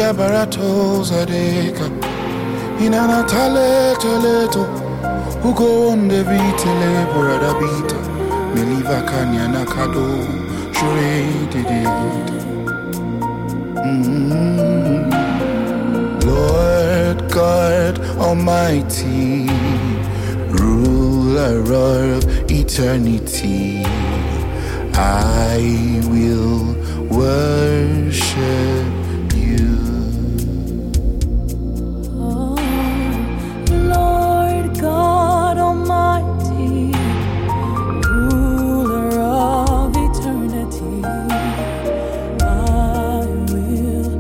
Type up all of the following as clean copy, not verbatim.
barato zadeka inana tale teleto ugo onde vitele brada bita meliva kanya nakado shure did Lord God Almighty, ruler of eternity, I will worship you. Oh, Lord God Almighty, ruler of eternity, I will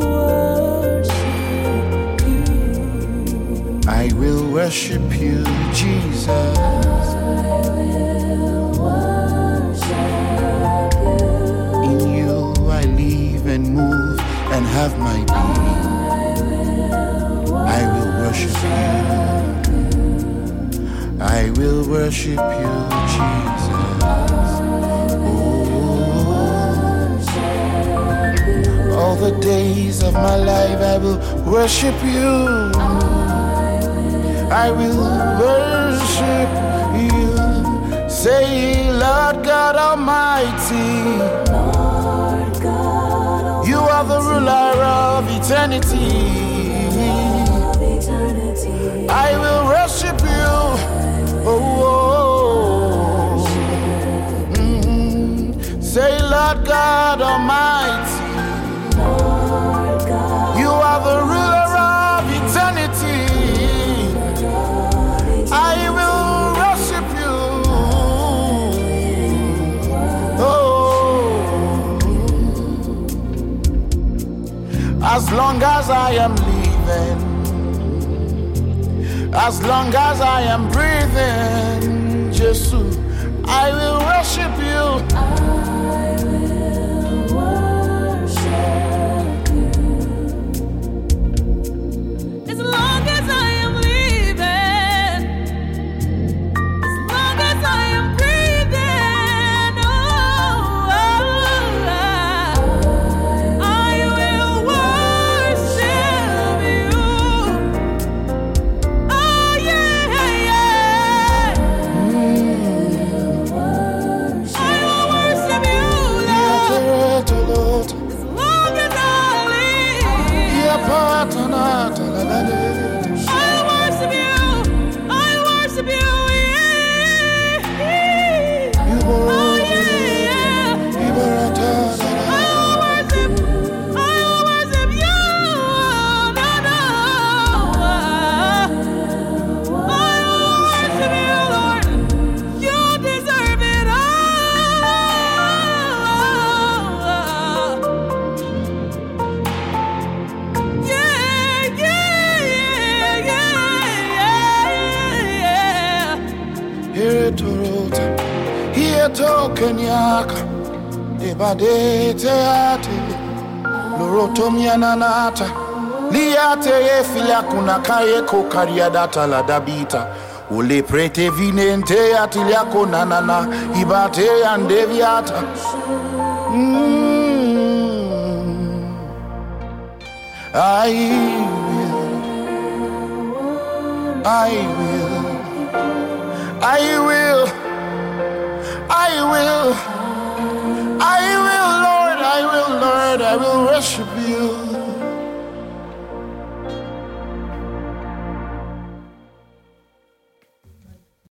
worship you. I will worship you, Jesus. And move and have my being. I will worship you. I will worship you, Jesus. Oh, all the days of my life I will worship you. I will worship you. Say, Lord God Almighty, you are the ruler of eternity. I will worship you. Say, Lord God Almighty, you are the ruler of eternity. I will worship you. As long as I am living, as long as I am breathing, Jesus, I will worship you. I will worship you. As long as I am living, as long as I am breathing, I will worship you. Oh yeah, yeah. I will worship you, Lord. As long as I live, I worship you. I worship you. Oh yeah, yeah. I will worship you. No, no. I will worship you, Lord. You deserve it all. Yeah, yeah, yeah. Here Torota, here Tokanyaka, Ebade Teate, Lorotomia Nanata, Liate Filiakuna Kayeko Kariadata la Dabita, Ule Prete Vinente Atiliako Nanana, Ibate and Deviata. I will, Lord, I will worship you.